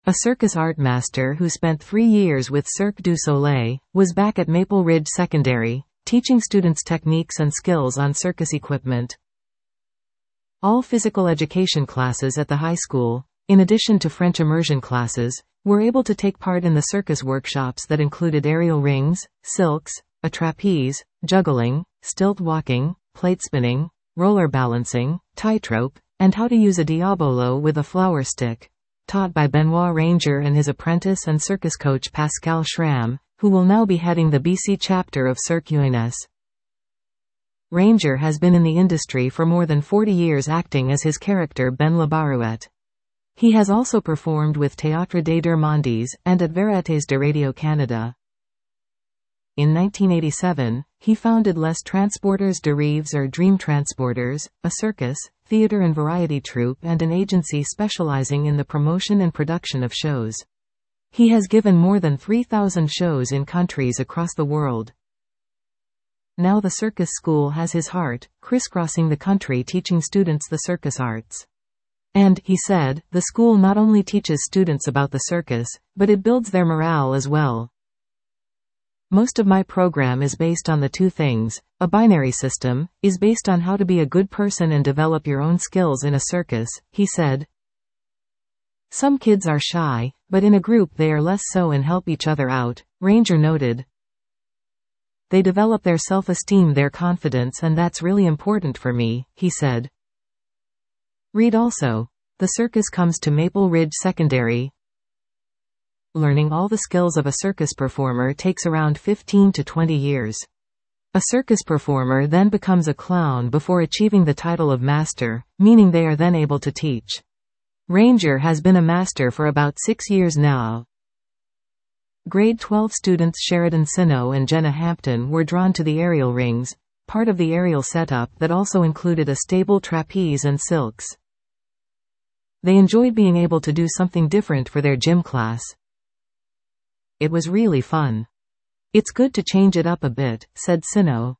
A circus art master who spent 3 years with Cirque du Soleil, was back at Maple Ridge Secondary, teaching students techniques and skills on circus equipment. All physical education classes at the high school, in addition to French immersion classes, were able to take part in the circus workshops that included aerial rings, silks, a trapeze, juggling, stilt walking, plate spinning, roller balancing, tightrope, and how to use a diabolo with a flower stick, taught by Benoit Ranger and his apprentice and circus coach Pascal Schramm, who will now be heading the BC chapter of Cirque UNS. Ranger has been in the industry for more than 40 years acting as his character Ben Le Barouette. He has also performed with Théâtre des Deux Mondes and at Variétés de Radio Canada. In 1987, he founded Les Transporteurs de Rêves or Dream Transporters, a circus, theater and variety troupe and an agency specializing in the promotion and production of shows. He has given more than 3,000 shows in countries across the world. Now the circus school has his heart, crisscrossing the country teaching students the circus arts. And, he said, the school not only teaches students about the circus, but it builds their morale as well. Most of my program is based on the two things. A binary system is based on how to be a good person and develop your own skills in a circus, he said. Some kids are shy, but in a group they are less so and help each other out, Ranger noted. They develop their self-esteem, their confidence, and that's really important for me, he said. Read also. The circus comes to Maple Ridge Secondary. Learning all the skills of a circus performer takes around 15 to 20 years. A circus performer then becomes a clown before achieving the title of master, meaning they are then able to teach. Ranger has been a master for about 6 years now. Grade 12 students Sheridan Sino and Jenna Hampton were drawn to the aerial rings, part of the aerial setup that also included a stable trapeze and silks. They enjoyed being able to do something different for their gym class. It was really fun. It's good to change it up a bit, said Sino.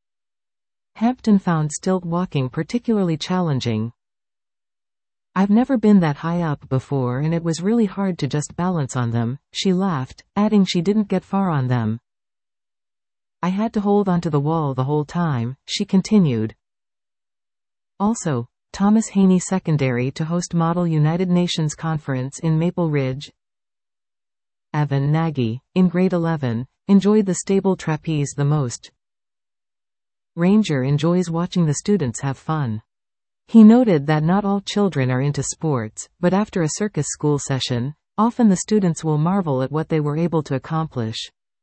Hampton found stilt walking particularly challenging. I've never been that high up before and it was really hard to just balance on them, she laughed, adding she didn't get far on them. I had to hold onto the wall the whole time, she continued. Also, Thomas Haney Secondary to host Model United Nations Conference in Maple Ridge. Evan Nagy, in grade 11, enjoyed the stable trapeze the most. Ranger enjoys watching the students have fun. He noted that not all children are into sports, but after a circus school session, often the students will marvel at what they were able to accomplish.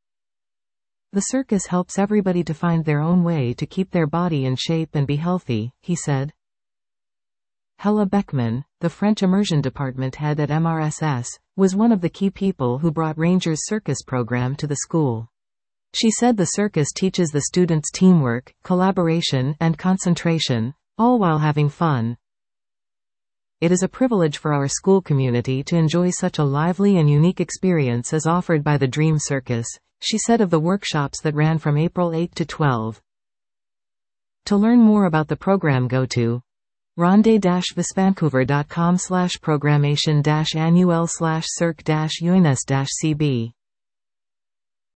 The circus helps everybody to find their own way to keep their body in shape and be healthy, he said. Hella Beckman, the French immersion department head at MRSS, was one of the key people who brought Ranger's circus program to the school. She said the circus teaches the students teamwork, collaboration, and concentration, all while having fun. It is a privilege for our school community to enjoy such a lively and unique experience as offered by the Dream Circus, she said of the workshops that ran from April 8 to 12. To learn more about the program, go to ronde-visvancouver.com/programmation-annuel/cirque-uns-cb.